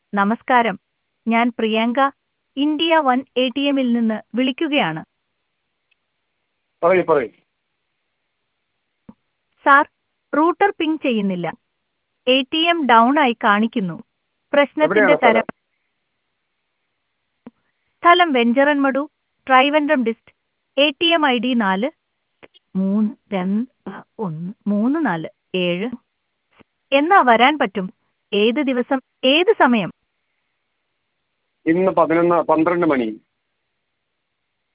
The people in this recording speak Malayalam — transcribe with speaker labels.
Speaker 1: നമസ്കാരം, ഞാൻ പ്രിയങ്ക, ഇന്ത്യ വൺ എ.ടി.എമ്മിൽ നിന്ന് വിളിക്കുകയാണ്.
Speaker 2: പറയൂ പറയൂ.
Speaker 1: സാർ, റൂട്ടർ പിങ് ചെയ്യുന്നില്ല. എ.ടി.എം ഡൗൺ ആയി കാണിക്കുന്നു. പ്രശ്നത്തിന്റെ
Speaker 2: എവിടെയാണ് സ്ഥലം?
Speaker 1: സ്ഥലം വെഞ്ചറൻമടു, ട്രൈവൻഡ്രം ഡിസ്റ്റ്, എ.ടി.എം ഐ.ഡി 4-2-1-3-4-7. എന്നാ വരാൻ പറ്റും? ഏത് ദിവസം, ഏത് സമയം?
Speaker 2: ഇന്ന് 12 മണി.